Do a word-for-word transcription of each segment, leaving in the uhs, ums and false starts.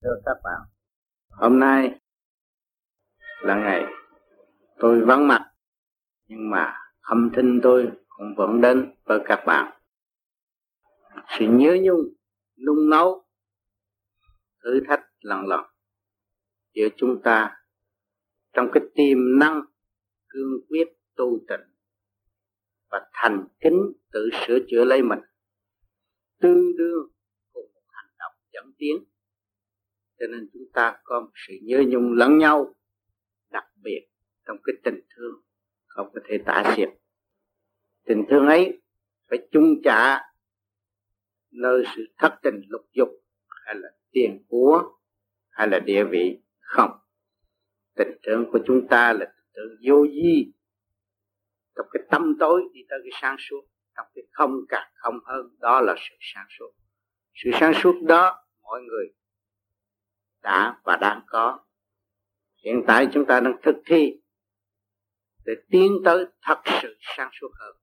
Thưa các bạn, hôm nay là ngày tôi vắng mặt, nhưng mà âm thanh tôi cũng vẫn đến với các bạn. Sự nhớ nhung, nung nấu, thử thách lần lần giữa chúng ta trong cái tiềm năng cương quyết tu tịnh và thành kính tự sửa chữa lấy mình, tương đương cùng một hành động dẫn tiến. Cho nên chúng ta có một sự nhớ nhung lẫn nhau, đặc biệt trong cái tình thương không có thể tả xiết. Tình thương ấy phải chung trả nơi sự thất tình lục dục, hay là tiền của, hay là địa vị. Không, tình thương của chúng ta là tình thương vô vi, trong cái tâm tối đi tới cái sáng suốt, trong cái không càng không hơn, đó là sự sáng suốt. Sự sáng suốt đó mọi người đã và đang có. Hiện tại chúng ta đang thực thi để tiến tới thật sự sáng suốt hơn.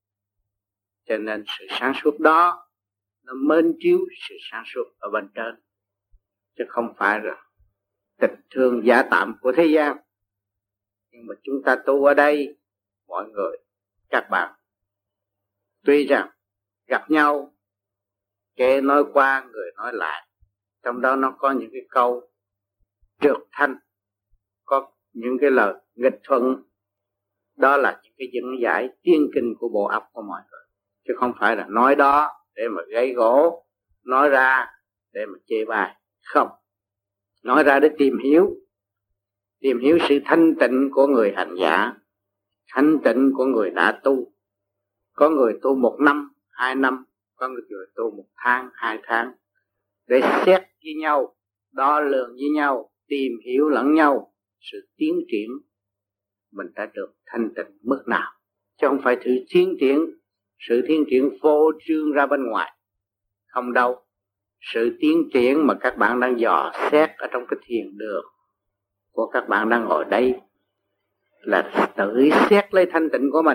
Cho nên sự sáng suốt đó nó mến chiếu sự sáng suốt ở bên trên, chứ không phải là tình thương giả tạm của thế gian. Nhưng mà chúng ta tu ở đây, mọi người, các bạn, tuy rằng gặp nhau, kẻ nói qua người nói lại, trong đó nó có những cái câu trượt thanh, có những cái lời nghịch thuận. Đó là những cái dẫn giải tiên kinh của bộ óc của mọi người, chứ không phải là nói đó để mà gây gỗ, nói ra để mà chê bai. Không, nói ra để tìm hiểu, tìm hiểu sự thanh tịnh của người hành giả, thanh tịnh của người đã tu. Có người tu một năm, hai năm, có người tu một tháng, hai tháng, để xét với nhau, đo lường với nhau, tìm hiểu lẫn nhau sự tiến triển mình đã được thanh tịnh mức nào, chứ không phải thử tiến triển. Sự tiến triển phô trương ra bên ngoài, không đâu. Sự tiến triển mà các bạn đang dò xét ở trong cái thiền đường của các bạn đang ngồi đây là tự xét lấy thanh tịnh của mình.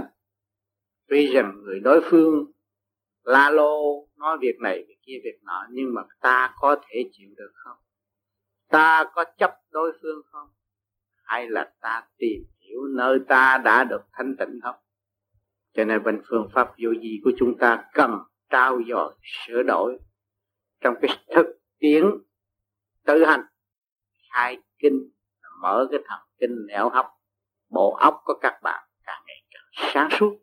Tuy rằng người đối phương la lô nói việc này việc kia việc nọ, nhưng mà ta có thể chịu được không? Ta có chấp đối phương không? Hay là ta tìm hiểu nơi ta đã được thanh tịnh không? Cho nên bên phương pháp vô vi của chúng ta cần trao dồi sửa đổi trong cái thực tiễn tự hành, khai kinh, mở cái thần kinh nẻo hấp, bộ óc của các bạn càng ngày càng sáng suốt.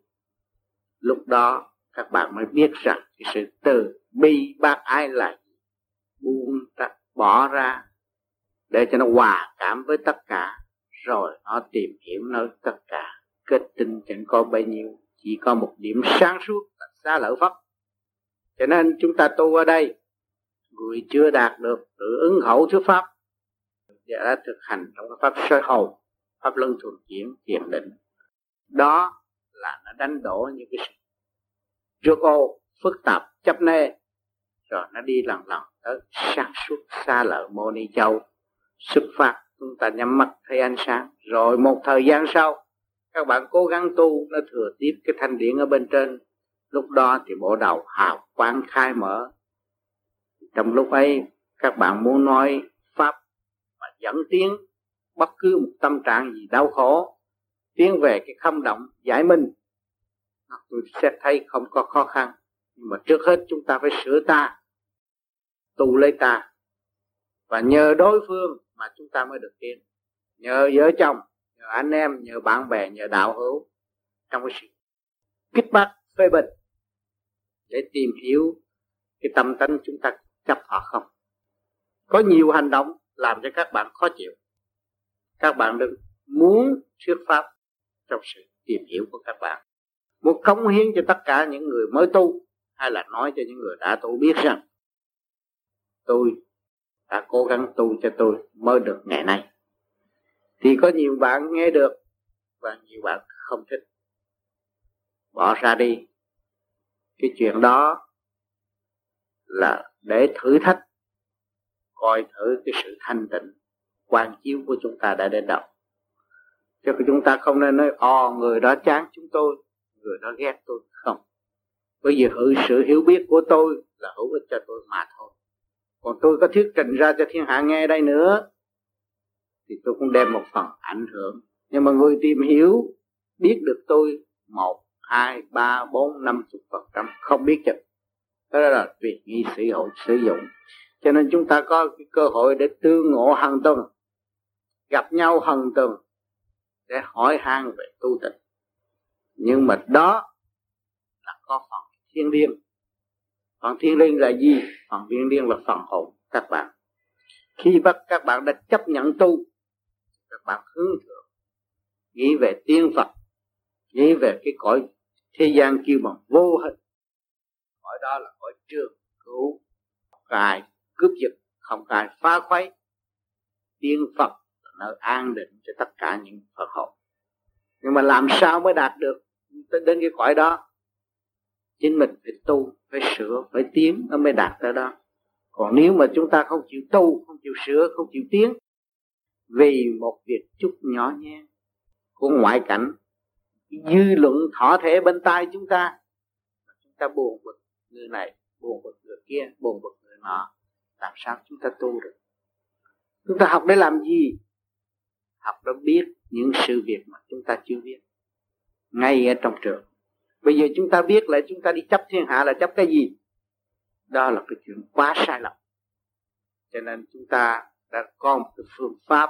Lúc đó các bạn mới biết rằng cái sự từ bi bác ái là buông bỏ ra để cho nó hòa cảm với tất cả, rồi nó tìm hiểu nơi tất cả. Kết tinh chẳng có bấy nhiêu, chỉ có một điểm sáng suốt là xá lợi Phất. Cho nên chúng ta tu ở đây, người chưa đạt được tự ứng hậu thuyết pháp và đã thực hành trong cái pháp soi hồn, pháp luân thường chuyển, thiền định, đó là nó đánh đổ những cái sự trước ô phức tạp chấp nê, rồi nó đi lần lần tới sáng suốt xá lợi Mâu Ni Châu. Xuất phát chúng ta nhắm mắt thấy ánh sáng, rồi một thời gian sau các bạn cố gắng tu, nó thừa tiếp cái thanh điển ở bên trên. Lúc đó thì bộ đầu hào quang khai mở. Trong lúc ấy các bạn muốn nói pháp và dẫn tiến bất cứ một tâm trạng gì đau khổ, tiến về cái không động giải minh, tôi sẽ thấy không có khó khăn. Nhưng mà trước hết chúng ta phải sửa ta, tu lấy ta, và nhờ đối phương mà chúng ta mới được tiến. Nhờ vợ chồng, nhờ anh em, nhờ bạn bè, nhờ đạo hữu, trong cái sự kích bác phê bình để tìm hiểu cái tâm tánh chúng ta chấp họ không. Có nhiều hành động làm cho các bạn khó chịu, các bạn đừng muốn thuyết pháp trong sự tìm hiểu của các bạn, muốn cống hiến cho tất cả những người mới tu, hay là nói cho những người đã tu biết rằng tôi đã cố gắng tu cho tôi mới được ngày nay. Thì có nhiều bạn nghe được và nhiều bạn không thích, bỏ ra đi. Cái chuyện đó là để thử thách, coi thử cái sự thanh tịnh quang chiếu của chúng ta đã đến đâu. Chứ chúng ta không nên nói ồ người đó chán chúng tôi, người đó ghét tôi. Không, bởi vì sự hiểu biết của tôi là hữu ích cho tôi mà thôi. Còn tôi có thuyết trình ra cho thiên hạ nghe đây nữa thì tôi cũng đem một phần ảnh hưởng. Nhưng mà người tìm hiểu biết được tôi một, hai, ba, bốn, năm chục phần trăm không biết chừng. Đó là việc nghi sử dụng, sử dụng. Cho nên chúng ta có cái cơ hội để tương ngộ hàng tuần, gặp nhau hàng tuần để hỏi han về tu tịnh. Nhưng mà đó là có phần thiên liêng. Phần thiên liêng là gì? Phần thiên liêng là phần hồn các bạn. Khi bắt các bạn đã chấp nhận tu, các bạn hướng thượng, nghĩ về tiên Phật, nghĩ về cái cõi thế gian kêu bằng vô hình. Cõi đó là cõi trường cứu, không có ai cướp giật, không có ai phá khuấy. Tiên Phật là nơi an định cho tất cả những Phật hồn. Nhưng mà làm sao mới đạt được đến cái cõi đó? Chính mình phải tu, phải sửa, phải tiến nó mới đạt tới đó. Còn nếu mà chúng ta không chịu tu, không chịu sửa, không chịu tiến, vì một việc chút nhỏ nhẹ của ngoại cảnh, dư luận thọ thể bên tai chúng ta, chúng ta buồn bực người này, buồn bực người kia, buồn bực người nọ, làm sao chúng ta tu được? Chúng ta học để làm gì? Học để biết những sự việc mà chúng ta chưa biết ngay ở trong trường. Bây giờ chúng ta biết lại chúng ta đi chấp thiên hạ là chấp cái gì? Đó là cái chuyện quá sai lầm. Cho nên chúng ta đã có một cái phương pháp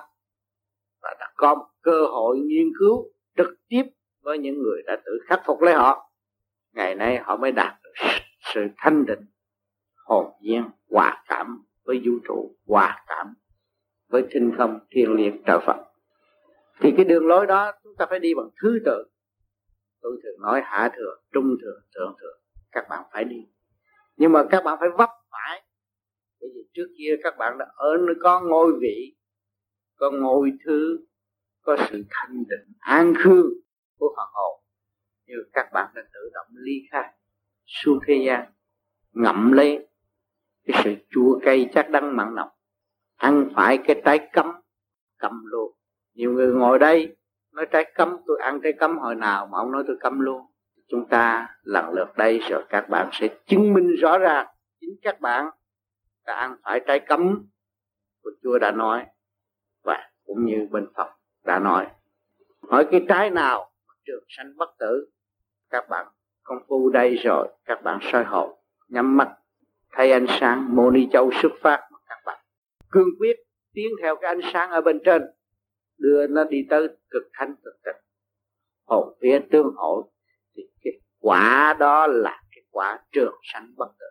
và đã có một cơ hội nghiên cứu trực tiếp với những người đã tự khắc phục lấy họ. Ngày nay họ mới đạt được sự thanh định, hồn nhiên, hòa cảm với vũ trụ, hòa cảm với tinh không thiên liêng trời Phật. Thì cái đường lối đó chúng ta phải đi bằng thứ tự. Tôi thường nói hạ thừa, trung thừa, thượng thừa. Các bạn phải đi. Nhưng mà các bạn phải vấp phải. Bởi vì trước kia các bạn đã ở nơi có ngôi vị, có ngôi thứ, có sự thanh định, an khương của Phật hồn. Nhưng các bạn đã tự động ly khai xuống thế gian, ngậm lấy cái sự chua cay chắc đắng mặn nồng, ăn phải cái trái cấm, cấm luôn. Nhiều người ngồi đây nói trái cấm, tôi ăn trái cấm hồi nào mà ông nói tôi cấm luôn. Chúng ta lần lượt đây rồi các bạn sẽ chứng minh rõ ràng chính các bạn đã ăn phải trái cấm của Chúa đã nói, và cũng như bên Phật đã nói. Hỏi cái trái nào trường sanh bất tử? Các bạn công phu đây rồi các bạn soi hồn, nhắm mắt thấy ánh sáng Mô Ni Châu xuất phát, mà các bạn cương quyết tiến theo cái ánh sáng ở bên trên, đưa nó đi tới cực thanh cực tịnh, hồn vía tương hội, thì cái quả đó là cái quả trường sanh bất tử.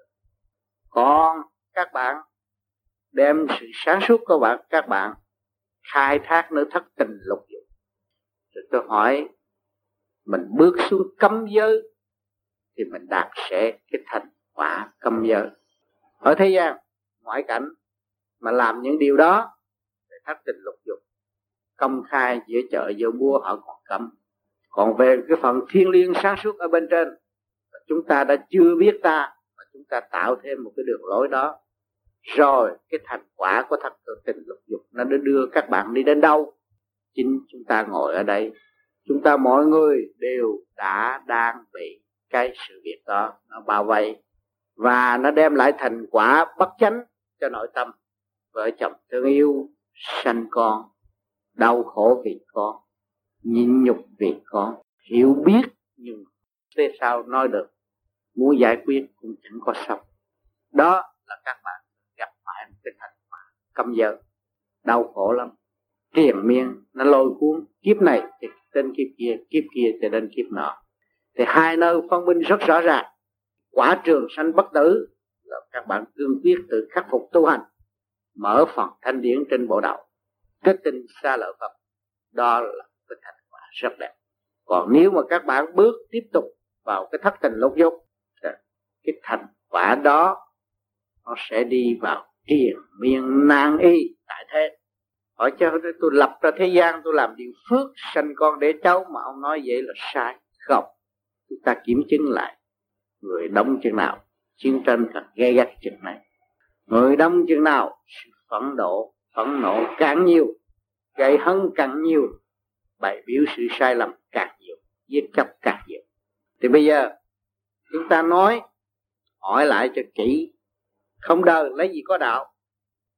Còn các bạn đem sự sáng suốt của bạn, các bạn khai thác nơi thất tình lục dục. Rồi tôi hỏi, mình bước xuống cấm giới thì mình đạt sẽ cái thành quả cấm giới. Ở thế gian ngoại cảnh mà làm những điều đó để thất tình lục dục, công khai giữa chợ giữa mua họ còn cấm. Còn về cái phần thiên liêng sáng suốt ở bên trên, chúng ta đã chưa biết ta, mà chúng ta tạo thêm một cái đường lối đó, rồi cái thành quả của thất tình lục dục nó đã đưa các bạn đi đến đâu? Chính chúng ta ngồi ở đây, chúng ta mọi người đều đã đang bị cái sự việc đó nó bao vây, và nó đem lại thành quả bất chánh cho nội tâm. Vợ chồng thương yêu, sanh con, đau khổ vì con, nhịn nhục vì con, hiểu biết nhưng thế sao nói được, muốn giải quyết cũng chẳng có xong. Đó là các bạn gặp phải một cái thành quả cấm giới, đau khổ lắm, triền miên, nó lôi cuốn, kiếp này thì đến kiếp kia, kiếp kia thì đến kiếp nọ. Thì hai nơi phân minh rất rõ ràng. Quả trường sanh bất tử là các bạn cương quyết tự khắc phục tu hành, mở phần thanh điển trên bộ đầu, kết tinh xa lợi Phật. Đó là cái thành quả rất đẹp. Còn nếu mà các bạn bước tiếp tục vào cái thất tình lục dục, cái thành quả đó nó sẽ đi vào triền miên nan y tại thế. Hỏi cho tôi lập ra thế gian, tôi làm điều phước sanh con để cháu, mà ông nói vậy là sai. Không, chúng ta kiểm chứng lại. Người đông chừng nào chiến tranh càng gay gắt chừng này, người đông chừng nào sự phẫn nộ phẫn nộ càng nhiều, gây hấn càng nhiều, bày biểu sự sai lầm càng nhiều, giết chóc càng nhiều. Thì bây giờ chúng ta nói hỏi lại cho kỹ, không đời lấy gì có đạo.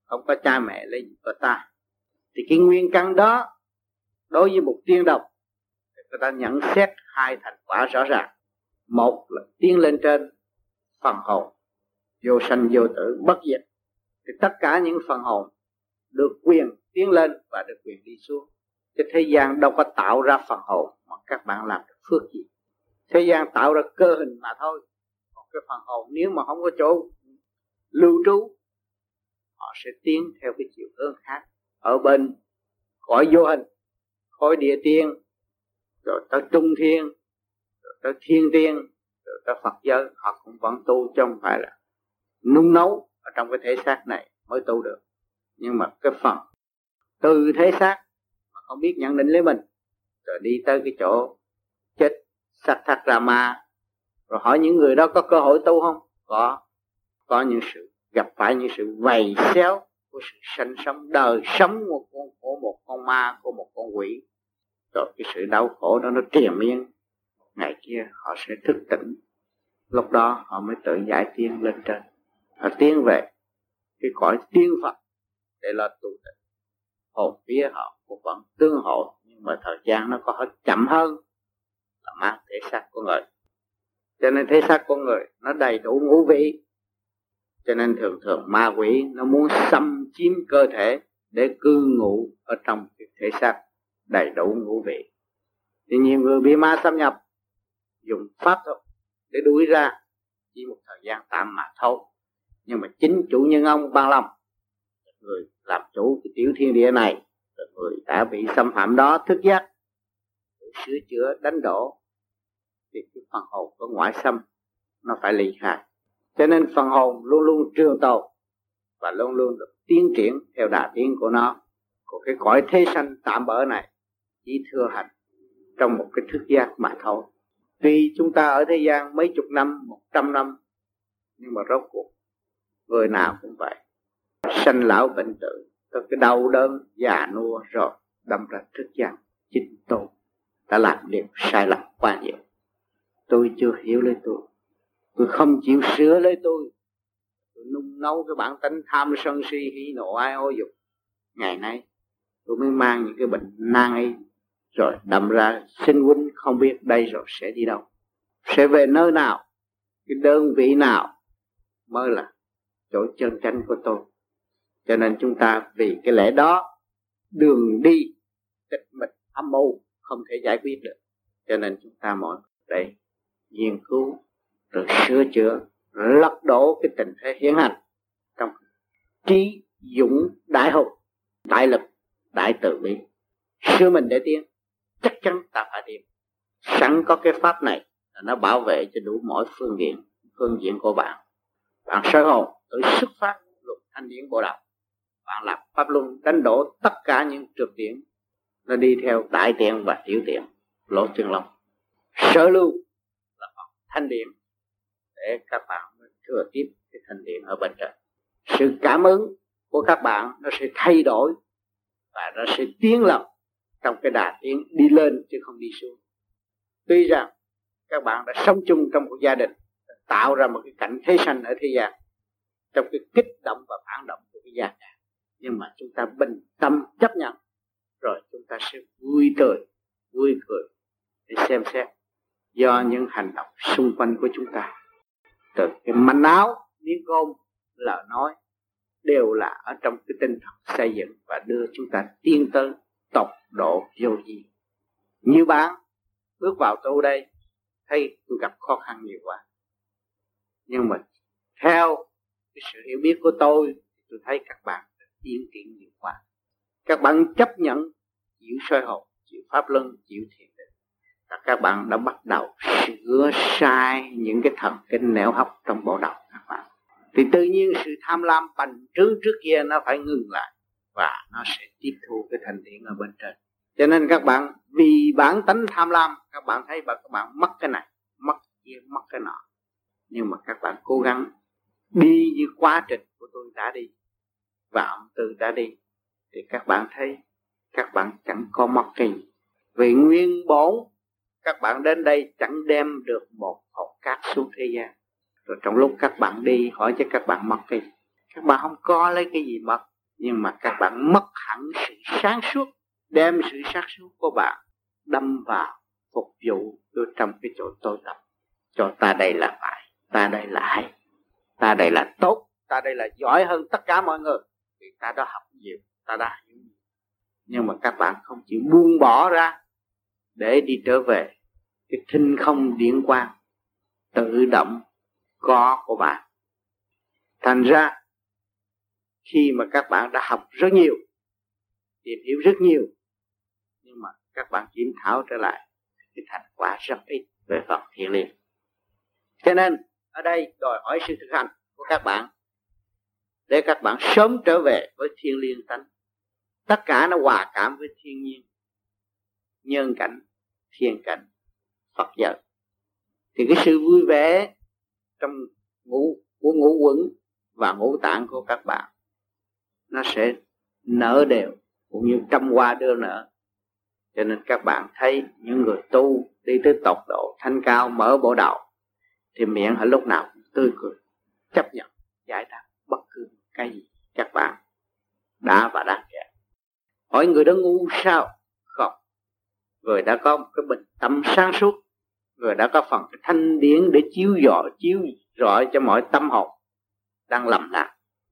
không có cha mẹ lấy gì có ta. Thì cái nguyên căn đó đối với một tiên đồng, người ta nhận xét hai thành quả rõ ràng. Một là tiến lên trên phần hồn, vô sanh vô tử bất diệt. Thì tất cả những phần hồn được quyền tiến lên và được quyền đi xuống. Cái thế gian đâu có tạo ra phần hồn mà các bạn làm được phước gì. Thế gian tạo ra cơ hình mà thôi. Còn cái phần hồn nếu mà không có chỗ lưu trú, họ sẽ tiến theo cái chiều hướng khác. Ở bên cõi vô hình, cõi địa tiên, rồi tới trung thiên, rồi tới thiên tiên, rồi tới Phật giới, họ cũng vẫn tu, chứ không phải là nung nấu ở trong cái thể xác này mới tu được. Nhưng mà cái phần từ thể xác mà không biết nhận định lấy mình, rồi đi tới cái chỗ chết Sattha-rama, rồi hỏi những người đó có cơ hội tu không? Có. Có những sự gặp phải những sự vầy xéo của sự sanh sống, đời sống của, của, của một con ma, của một con quỷ. Rồi cái sự đau khổ đó nó triền miên. Ngày kia họ sẽ thức tỉnh. Lúc đó họ mới tự giải tiến lên trên. Họ tiến về cái cõi tiên Phật để lo tu tịnh. Hồn vía họ cũng vẫn tương hộ, nhưng mà thời gian nó có hơi chậm hơn là mang thể xác của người. Cho nên thể xác của người nó đầy đủ ngũ vị. Cho nên thường thường ma quỷ nó muốn xâm chiếm cơ thể để cư ngụ ở trong cái thể xác đầy đủ ngũ vị. Thì nhiều người bị ma xâm nhập, dùng pháp thuật để đuổi ra, chỉ một thời gian tạm mà thôi. Nhưng mà chính chủ nhân ông ban lòng, người làm chủ cái tiểu thiên địa này, người đã bị xâm phạm đó thức giác, sửa chữa đánh đổ, thì cái phần hồn có ngoại xâm nó phải ly khai. Cho nên phần hồn luôn luôn trường tồn và luôn luôn được tiến triển theo đà tiến của nó. Còn cái cõi thế sanh tạm bỡ này chỉ thừa hành trong một cái thức giác mà thôi. Tuy chúng ta ở thế gian mấy chục năm, một trăm năm, nhưng mà rốt cuộc người nào cũng vậy, sanh lão bệnh tử, có cái đau đớn già nua, rồi đâm ra thức giác. Chính tôi đã làm điều sai lầm quá nhiều. Tôi chưa hiểu lấy tôi, tôi không chịu sửa lấy tôi, tôi nung nấu cái bản tính tham sân si hỉ nộ ái ô dục. Ngày nay tôi mới mang những cái bệnh nan y, rồi đâm ra sinh huynh không biết đây rồi sẽ đi đâu, sẽ về nơi nào, cái đơn vị nào mới là chỗ chân chánh của tôi. Cho nên chúng ta vì cái lẽ đó, đường đi tịch mịch âm mưu không thể giải quyết được. Cho nên chúng ta mọi đây nghiên cứu rồi sửa chữa, rồi lật đổ cái tình thế hiện hành trong trí dũng đại hùng, đại lực, đại từ bi, sửa mình để tiến. Chắc chắn ta phải tiến. Sẵn có cái pháp này là nó bảo vệ cho đủ mọi phương diện, phương diện của bạn. Bạn soi hồn tự xuất phát luật thanh điển bộ đạo, bạn làm pháp luân đánh đổ tất cả những trượt điển, nó đi theo đại tiện và tiểu tiện, lỗ chân lông. Sở lưu là thanh điển để các bạn thừa tiếp cái thanh điển ở bên trên. Sự cảm ứng của các bạn nó sẽ thay đổi và nó sẽ tiến lần trong cái đà tiến đi lên chứ không đi xuống. Tuy rằng các bạn đã sống chung trong một gia đình, tạo ra một cái cảnh thế sanh ở thế gian trong cái kích động và phản động của cái gia đình, nhưng mà chúng ta bình tâm chấp nhận, rồi chúng ta sẽ vui tươi, vui cười để xem xét do những hành động xung quanh của chúng ta, từ cái manh áo, miếng cơm, lời nói đều là ở trong cái tinh thần xây dựng và đưa chúng ta tiến tới tột độ vô vi. Như bạn bước vào tu đây thấy tôi gặp khó khăn nhiều quá, nhưng mà theo cái sự hiểu biết của tôi, tôi thấy các bạn tiến triển nhiều quá. Các bạn chấp nhận chịu soi hồn, chịu pháp luân, chịu thiền định, và các bạn đã bắt đầu sửa sai những cái thần kinh nẻo hóc trong bộ đầu các bạn. Thì tự nhiên sự tham lam bành trướng trước kia nó phải ngừng lại, và nó sẽ tiếp thu cái thành điển ở bên trên. Cho nên các bạn vì bản tánh tham lam, các bạn thấy và các bạn mất cái này, mất cái kia, mất cái nọ. Nhưng mà các bạn cố gắng đi như quá trình của tôi đã đi và ông Tư đã đi, thì các bạn thấy các bạn chẳng có mất cái gì. Vì nguyên bổn các bạn đến đây chẳng đem được một hột cát xuống thế gian. Rồi trong lúc các bạn đi hỏi cho các bạn mất cái gì, các bạn không có lấy cái gì mất. Nhưng mà các bạn mất hẳn sự sáng suốt, đem sự sáng suốt của bạn đâm vào phục vụ ở trong cái chỗ tôi tập. Cho ta đây là phải, ta đây là hay, ta đây là tốt, ta đây là giỏi hơn tất cả mọi người. Vì ta đã học nhiều, ta đã hiểu nhiều. Nhưng mà các bạn không chịu buông bỏ ra để đi trở về cái thinh không điển quang tự động có của bạn. Thành ra khi mà các bạn đã học rất nhiều, tìm hiểu rất nhiều, nhưng mà các bạn kiểm thảo trở lại cái thành quả rất ít về phần thiện liêng. Cho nên ở đây đòi hỏi sự thực hành của các bạn để các bạn sớm trở về với thiên liêng tánh. Tất cả nó hòa cảm với thiên nhiên, nhân cảnh, thiên cảnh, Phật giới. Thì cái sự vui vẻ trong ngũ của ngũ quẩn và ngũ tạng của các bạn nó sẽ nở đều cũng như trăm hoa đưa nở. Cho nên các bạn thấy những người tu đi tới tột độ thanh cao mở bộ đầu thì miệng ở lúc nào cũng tươi cười, chấp nhận giải đáp bất cứ cái gì các bạn đã và đang kể. Hỏi người đó ngu sao? Không. Người đã có một cái bình tâm sáng suốt, người đã có phần cái thanh điển để chiếu rọi chiếu rọi cho mọi tâm hồn đang lầm lạc.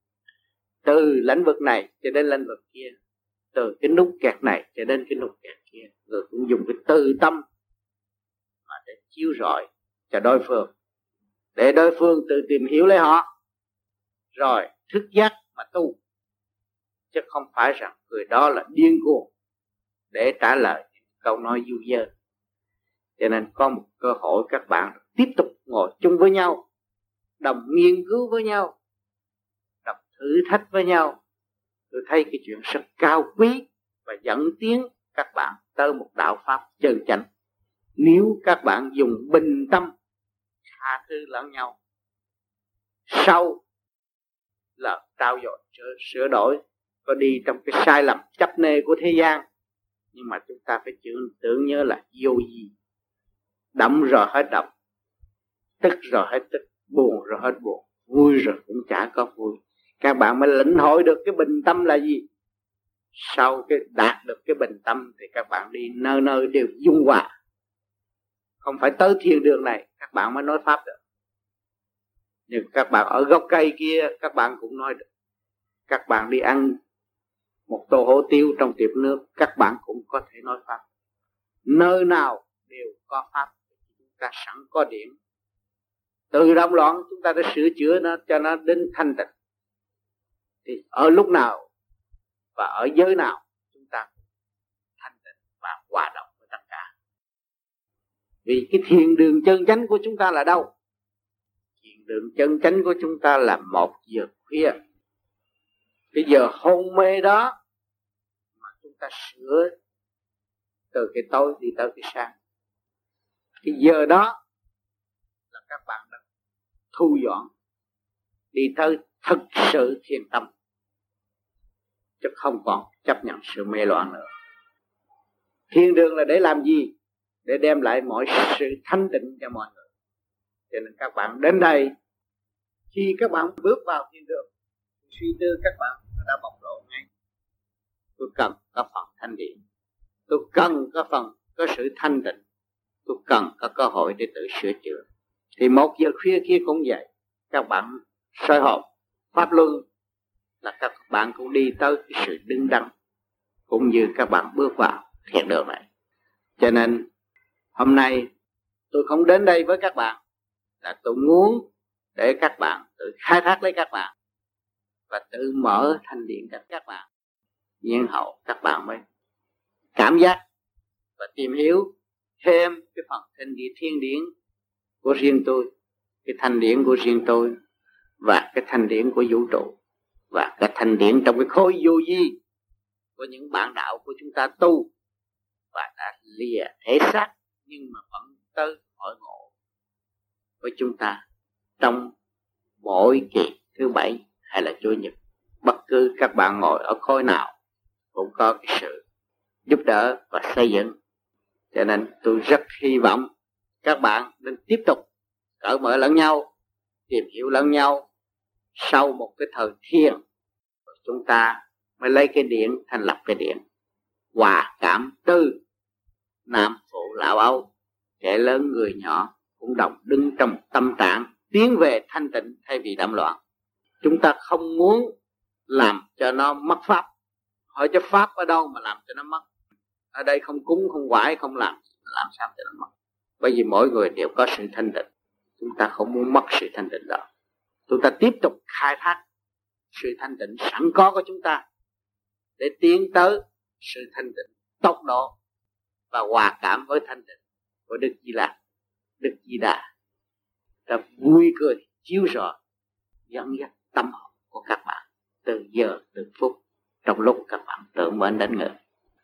Từ lĩnh vực này cho đến lĩnh vực kia, từ cái nút kẹt này cho đến cái nút kẹt kia, người cũng dùng cái từ tâm mà để chiếu rọi cho đối phương, để đối phương tự tìm hiểu lấy họ, rồi thức giác mà tu, chứ không phải rằng người đó là điên cuồng để trả lời câu nói du dơ. Cho nên có một cơ hội các bạn tiếp tục ngồi chung với nhau, đồng nghiên cứu với nhau, đồng thử thách với nhau. Tôi thấy cái chuyện rất cao quý và dẫn tiến các bạn tới một đạo pháp chân chánh. Nếu các bạn dùng bình tâm tha thứ lẫn nhau, sau là trao dồi sửa đổi, có đi trong cái sai lầm chấp nê của thế gian, nhưng mà chúng ta phải tưởng nhớ là vô gì, đậm rồi hết đậm, tức rồi hết tức, buồn rồi hết buồn, vui rồi cũng chả có vui. Các bạn mới lĩnh hội được cái bình tâm là gì. Sau cái đạt được cái bình tâm thì các bạn đi nơi nơi đều dung hòa. Không phải tới thiên đường này các bạn mới nói pháp được, nhưng các bạn ở gốc cây kia các bạn cũng nói được. Các bạn đi ăn một tô hủ tiếu trong tiệm nước, các bạn cũng có thể nói pháp. Nơi nào đều có pháp, chúng ta sẵn có điểm. Từ động loạn chúng ta đã sửa chữa nó cho nó đến thanh tịnh. Thì ở lúc nào và ở giới nào chúng ta thanh tịnh và hòa đồng với tất cả. Vì cái thiền đường chân chánh của chúng ta là đâu? Thiền đường chân chánh của chúng ta là một giờ khuya. Cái giờ hôn mê đó mà chúng ta sửa từ cái tối đi tới cái sáng. Cái giờ đó là các bạn đã thu dọn đi tới thực sự thiền tâm, chứ không còn chấp nhận sự mê loạn nữa. Thiên đường là để làm gì? Để đem lại mọi sự thanh tịnh cho mọi người. Cho nên các bạn đến đây, khi các bạn bước vào thiên đường, suy tư các bạn đã bộc lộ ngay. Tôi cần có phần thanh điển, tôi cần có phần có sự thanh tịnh, tôi cần có cơ hội để tự sửa chữa. Thì một giờ khuya kia cũng vậy, các bạn soi hồn pháp luân là các bạn cũng đi tới cái sự đứng đắn, cũng như các bạn bước vào thiền đường này. Cho nên hôm nay tôi không đến đây với các bạn, là tôi muốn để các bạn tự khai thác lấy các bạn và tự mở thanh điển cho các bạn. Nhiên hậu các bạn mới cảm giác và tìm hiểu thêm cái phần thanh điển thiên điển của riêng tôi, cái thanh điển của riêng tôi và cái thanh điển của vũ trụ, và cái thanh điển trong cái khối vô vi của những bạn đạo của chúng ta tu và đã lìa thể xác nhưng mà vẫn tới hội ngộ với chúng ta trong mỗi kỳ thứ bảy hay là chủ nhật. Bất cứ các bạn ngồi ở khối nào cũng có cái sự giúp đỡ và xây dựng. Cho nên tôi rất hy vọng các bạn nên tiếp tục cởi mở lẫn nhau, tìm hiểu lẫn nhau. Sau một cái thời thiền chúng ta mới lấy cái điển thành lập cái điển. Hòa cảm từ nam phụ lão âu, trẻ lớn người nhỏ cũng đồng đứng trong tâm trạng tiến về thanh tịnh thay vì đậm loạn. Chúng ta không muốn làm cho nó mất pháp. Hỏi cho pháp ở đâu mà làm cho nó mất? Ở đây không cúng, không quải, không làm, làm sao cho nó mất? Bởi vì mỗi người đều có sự thanh tịnh. Chúng ta không muốn mất sự thanh tịnh đó. Chúng ta tiếp tục khai thác sự thanh tịnh sẵn có của chúng ta để tiến tới sự thanh tịnh tốc độ và hòa cảm với thanh tịnh của Đức Di Lặc, Đức Di Đà. Ta vui cười chiếu rọi dẫn dắt tâm hồn của các bạn từ giờ từ phút trong lúc các bạn tưởng mến đến người.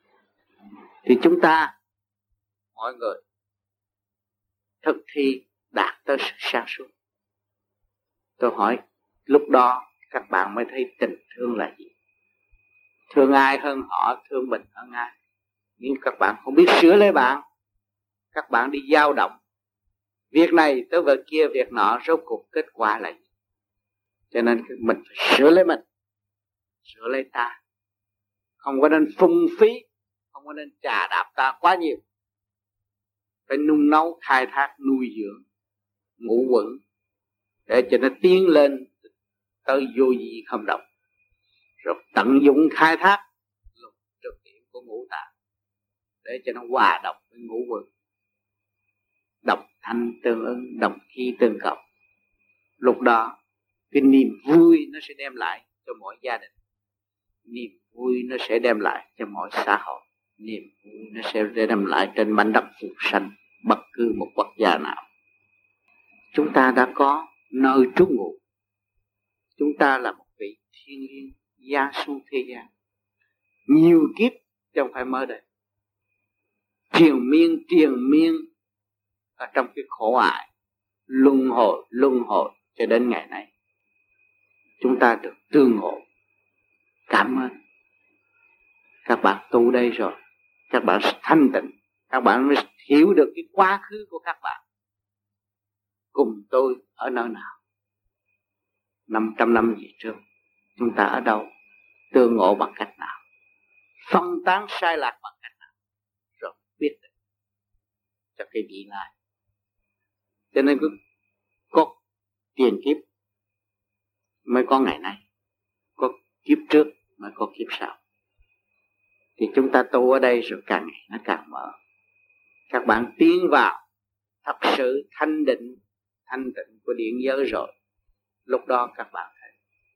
Thì chúng ta mọi người thực thi đạt tới sự sáng suốt. Tôi hỏi lúc đó các bạn mới thấy tình thương là gì. Thương ai hơn họ, thương mình hơn ai. Nhưng các bạn không biết sửa lấy bạn. Các bạn đi dao động việc này tới việc kia, việc nọ, rốt cuộc kết quả là gì? Cho nên mình phải sửa lấy mình, sửa lấy ta. Không có nên phung phí, không có nên trà đạp ta quá nhiều. Phải nung nấu, khai thác, nuôi dưỡng ngũ quẩn để cho nó tiến lên tới vô vi không động. Rồi tận dụng khai thác lục trực điểm của ngũ tạng để cho nó hòa đồng với ngũ quẩn, đồng thanh tương ứng, đồng khí tương cộng. Lúc đó cái niềm vui nó sẽ đem lại cho mỗi gia đình, niềm vui nó sẽ đem lại cho mỗi xã hội, niềm vui nó sẽ đem lại trên mảnh đất phù sanh bất cứ một quốc gia nào. Chúng ta đã có nơi trú ngụ. Chúng ta là một vị thiên liêng gia su thế gian, nhiều kiếp chứ không phải mới đây. Triền miên triền miên ở trong cái khổ ải, luân hồi luân hồi cho đến ngày này. Chúng ta được tương ngộ. Cảm ơn các bạn tu đây rồi, các bạn thanh tịnh, các bạn mới hiểu được cái quá khứ của các bạn. Cùng tôi ở nơi nào, năm trăm năm về trước chúng ta ở đâu, tương ngộ bằng cách nào, phân tán sai lạc bằng cách nào, rồi biết được cho cái vị lai. Cho nên cứ có tiền kiếp mới có ngày nay, có kiếp trước mới có kiếp sau. Thì chúng ta tu ở đây rồi càng ngày nó càng mở. Các bạn tiến vào thật sự thanh định, thanh tịnh của điện giới rồi, lúc đó các bạn thấy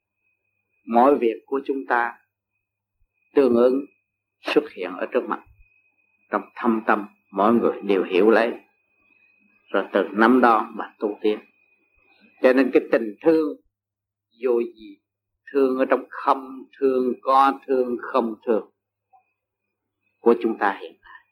mọi việc của chúng ta tương ứng xuất hiện ở trước mặt. Trong thâm tâm mọi người đều hiểu lấy, rồi từ năm đó mà tu tiến. Cho nên cái tình thương vô gì, thương ở trong không, thương có, thương không thương của chúng ta hiện tại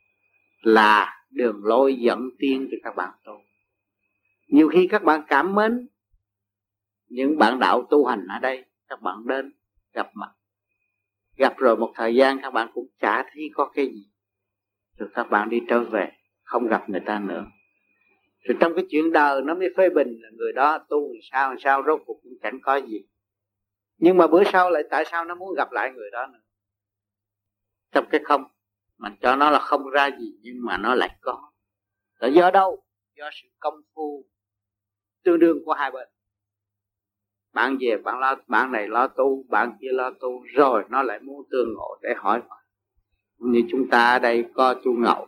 là đường lối dẫn tiến cho các bạn tu. Nhiều khi các bạn cảm mến những bạn đạo tu hành ở đây, các bạn đến gặp mặt, gặp rồi một thời gian các bạn cũng chả thấy có cái gì, rồi các bạn đi trở về không gặp người ta nữa. Rồi trong cái chuyện đời nó mới phê bình là người đó tu sao sao rốt cuộc cũng chẳng có gì. Nhưng mà bữa sau lại tại sao nó muốn gặp lại người đó nữa? Trong cái không, mình cho nó là không ra gì nhưng mà nó lại có. Là do đâu? Do sự công phu tương đương của hai bên. Bạn về bạn lo, bạn này lo tu, bạn kia lo tu, rồi nó lại muốn tương ngộ để hỏi. Như chúng ta ở đây có chú Ngậu,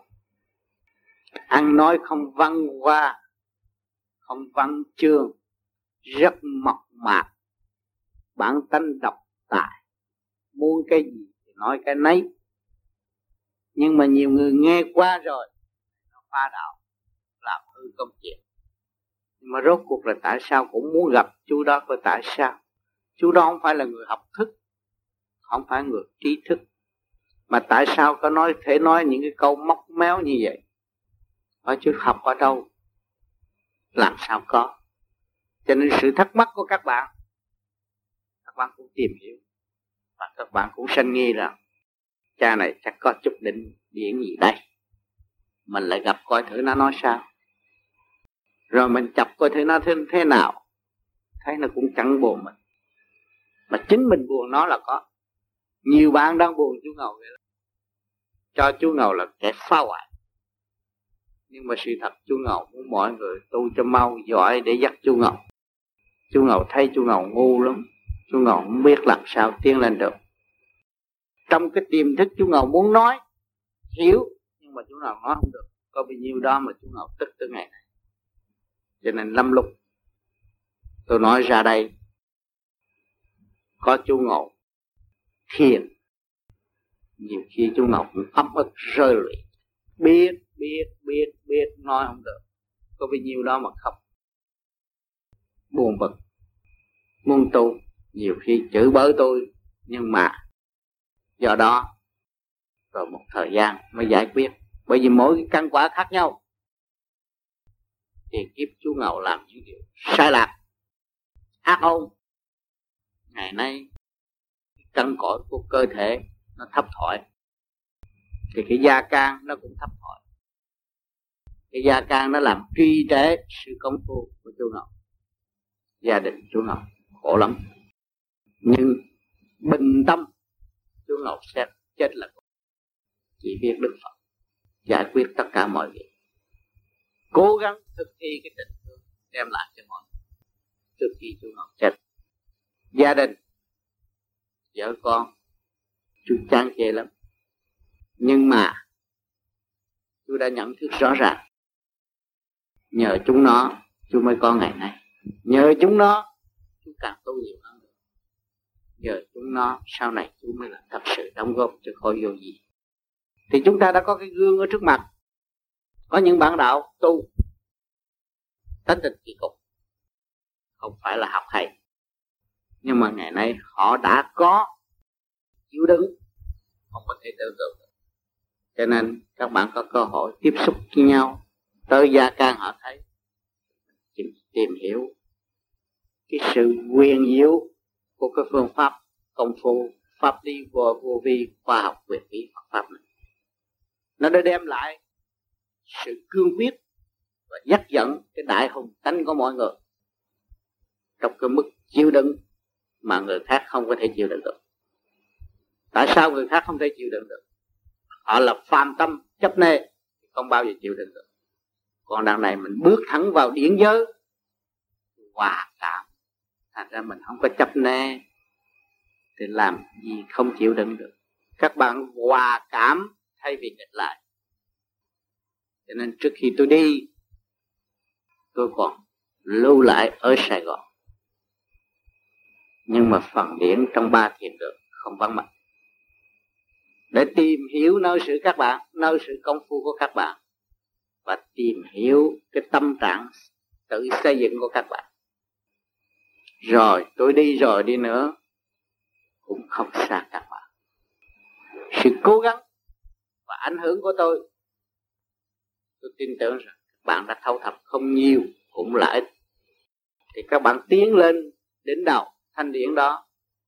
ăn nói không văn hoa, không văn chương, rất mộc mạc, bản tánh độc tài, muốn cái gì thì nói cái nấy. Nhưng mà nhiều người nghe qua rồi nó phá đạo, làm hư công chuyện. Nhưng mà rốt cuộc là tại sao cũng muốn gặp chú đó? Có tại sao? Chú đó không phải là người học thức, không phải người trí thức, mà tại sao có nói thể nói những cái câu móc méo như vậy? Ở chú học ở đâu? Làm sao có? Cho nên sự thắc mắc của các bạn, các bạn cũng tìm hiểu, và các bạn cũng sanh nghi rằng cha này chắc có chút định điển gì đây, mình lại gặp coi thử nó nói sao, rồi mình chọc coi thử nó thế, thế nào, thấy nó cũng chẳng buồn mình, mà chính mình buồn nó là có. Nhiều bạn đang buồn chú Ngầu vậy đó. Cho chú Ngầu là kẻ phá hoại. Nhưng mà sự thật chú Ngầu muốn mọi người tu cho mau giỏi để dắt chú Ngầu. Chú Ngầu thấy chú Ngầu ngu lắm. Chú Ngầu không biết làm sao tiến lên được. Trong cái tiềm thức chú Ngầu muốn nói, hiểu, nhưng mà chú Ngầu nói không được. Có bao nhiêu đó mà chú Ngầu tức tới ngày này. Cho nên lâm lúc tôi nói ra đây, có chú Ngầu thiền, nhiều khi chú Ngầu cũng ấm ức rơi lụy. Biết, biết, biết, biết, nói không được. Có bao nhiêu đó mà khóc. Buồn bực, muốn tu, nhiều khi chửi bới tôi, nhưng mà do đó rồi một thời gian mới giải quyết. Bởi vì mỗi cái căn quả khác nhau. Thì kiếp chú Ngầu làm những điều sai lạc, ác ôn. Ngày nay căn cõi của cơ thể nó thấp thỏi, thì cái gia can nó cũng thấp thỏi. Cái gia can nó làm trì trệ sự công phu của chú Ngầu. Gia đình chú Ngầu khổ lắm. Nhưng bình tâm, chú Ngầu sẽ chết là chỉ biết Đức Phật giải quyết tất cả mọi việc. Cố gắng thực thi cái tình thương đem lại cho mọi người trước khi chú Ngầu chết. Gia đình, vợ con, chú chán chê lắm. Nhưng mà chú đã nhận thức rõ ràng, nhờ chúng nó chú mới có ngày nay. Nhờ chúng nó chú càng tu nhiều hơn nữa. Nhờ chúng nó sau này chú mới là thật sự đóng góp cho khối vô gì. Thì chúng ta đã có cái gương ở trước mặt. Có những bạn đạo tu tánh tình kỳ cục, không phải là học hay, nhưng mà ngày nay họ đã có chịu đựng, không có thể tưởng tượng được. Cho nên các bạn có cơ hội tiếp xúc với nhau, tới gia can họ thấy, tìm, tìm hiểu cái sự quyền diệu của cái phương pháp công phu pháp lý vô, vô vi khoa học quyền bí Phật pháp này. Nó đã đem lại sự cương quyết và dắt dẫn cái đại hùng tánh của mọi người trong cái mức chịu đựng mà người khác không có thể chịu đựng được. Tại sao người khác không thể chịu đựng được? Họ là phàm tâm chấp nê, không bao giờ chịu đựng được. Còn đằng này mình bước thẳng vào điển giới, hòa cảm, thành ra mình không có chấp nê, thì làm gì không chịu đựng được. Các bạn hòa cảm thay vì nghịch lại. Cho nên trước khi tôi đi, tôi còn lưu lại ở Sài Gòn. Nhưng mà phần điển trong ba thiền đường không vắng mặt, để tìm hiểu nơi sự các bạn, nơi sự công phu của các bạn, và tìm hiểu cái tâm trạng tự xây dựng của các bạn. Rồi tôi đi rồi đi nữa cũng không xa các bạn. Sự cố gắng và ảnh hưởng của tôi, tôi tin tưởng rằng các bạn đã thâu thập không nhiều cũng lại. Thì các bạn tiến lên đến đầu thanh điển đó,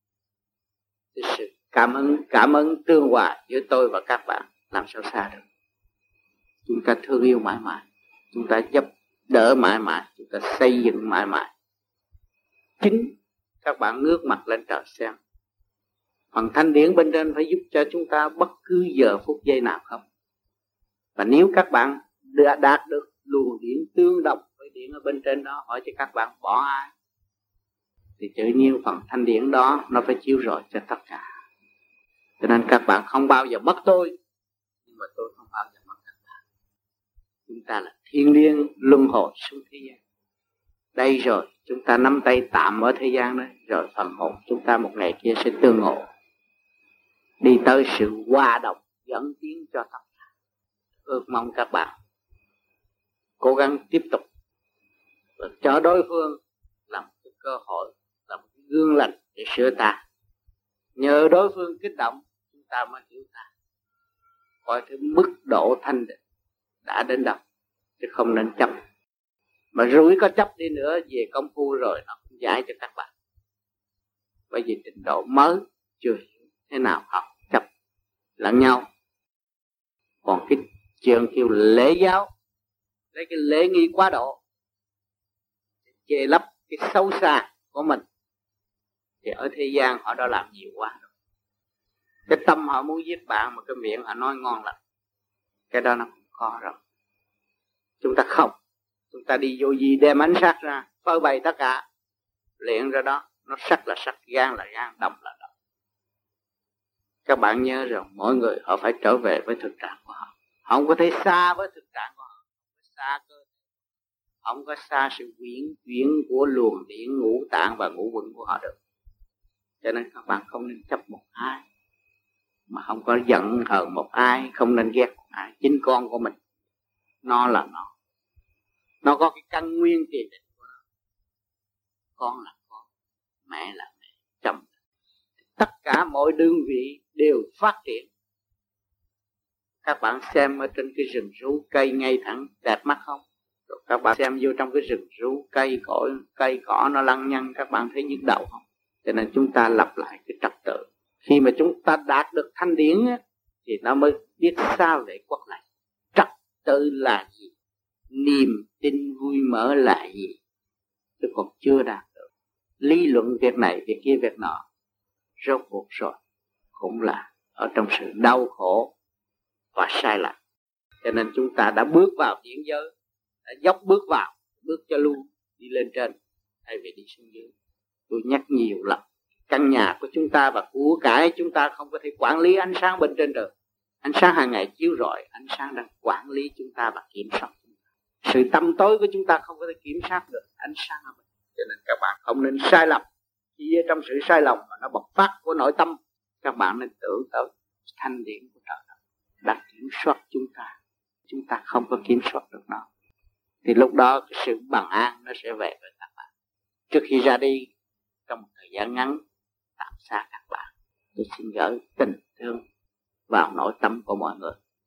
thì sự cảm ơn, cảm ơn tương hòa giữa tôi và các bạn làm sao xa được. Chúng ta thương yêu mãi mãi, chúng ta giúp đỡ mãi mãi, chúng ta xây dựng mãi mãi. Chính các bạn ngước mặt lên trời xem, phần thanh điển bên trên phải giúp cho chúng ta bất cứ giờ phút giây nào không. Và nếu các bạn đã đạt được luồng điển tương đồng với điển ở bên trên đó, hỏi cho các bạn bỏ ai, thì tự nhiên phần thanh điển đó nó phải chiếu rọi cho tất cả. Cho nên các bạn không bao giờ mất tôi, nhưng mà tôi không bao giờ mất các bạn. Chúng ta là thiên liêng luân hồi xuống thế gian. Đây rồi chúng ta nắm tay tạm ở thế gian đấy, rồi phần hồn chúng ta một ngày kia sẽ tương ngộ, đi tới sự hòa đồng dẫn tiến cho tất cả. Ước mong các bạn cố gắng tiếp tục và cho đối phương làm một cơ hội, làm một gương lành để sửa ta. Nhờ đối phương kích động, chúng ta mới hiểu ta. Coi cái mức độ thanh định đã đến đâu, chứ không nên chấp. Mà rủi có chấp đi nữa, về công phu rồi nó cũng giải cho các bạn. Bởi vì trình độ mới chưa hiểu thế nào học chấp lẫn nhau. Còn cái chuyện kêu lễ giáo, lấy cái lễ nghi quá độ, che lấp cái xấu xa của mình, thì ở thế gian họ đã làm nhiều quá rồi. Cái tâm họ muốn giết bạn mà cái miệng họ nói ngon lành, cái đó nó không có rồi. Chúng ta không, chúng ta đi vô gì đem ánh sắc ra, phơi bày tất cả, luyện ra đó, nó sắc là sắc, gan là gan, đậm là đậm. Các bạn nhớ rằng mỗi người họ phải trở về với thực trạng của họ. Họ không có thể xa với thực trạng của họ, xa cơ, không có xa sự quyển chuyển của luồng điển ngũ tạng và ngũ quẩn của họ được. Cho nên các bạn không nên chấp một ai, mà không có giận hờn một ai, không nên ghét một ai. Chính con của mình, nó là nó, nó có cái căn nguyên tiền định của nó. Con là con, mẹ là mẹ, chồng. Tất cả mọi đơn vị đều phát triển. Các bạn xem ở trên cái rừng rú cây ngay thẳng đẹp mắt không? Rồi các bạn xem vô trong cái rừng rú cây cỏ, cây cỏ nó lăng nhăng, các bạn thấy nhức đầu không? Cho nên chúng ta lặp lại cái trật tự. Khi mà chúng ta đạt được thanh điển á, thì nó mới biết sao lệ quất lại. Trật tự là gì? Niềm tin vui mở là gì? Chứ còn chưa đạt được. Lý luận việc này, việc kia, việc nọ, rốt cuộc rồi cũng là ở trong sự đau khổ và sai lầm. Cho nên chúng ta đã bước vào điển giới, đã dốc bước vào, bước cho luôn đi lên trên thay vì đi xuống dưới. Tôi nhắc nhiều lần, căn nhà của chúng ta và của cải chúng ta không có thể quản lý ánh sáng bên trên được. Ánh sáng hàng ngày chiếu rọi, ánh sáng đang quản lý chúng ta và kiểm soát chúng ta. Sự tâm tối của chúng ta không có thể kiểm soát được ánh sáng ở bên. Cho nên các bạn không nên sai lầm. Chỉ trong sự sai lầm mà nó bộc phát của nội tâm, các bạn nên tưởng tới thanh điển của trời đất đã kiểm soát chúng ta. Chúng ta không có kiểm soát được nó. Thì lúc đó cái sự bằng an nó sẽ về với các bạn. Trước khi ra đi, trong một thời gian ngắn, tạm xa các bạn, tôi xin gửi tình thương vào nội tâm của mọi người.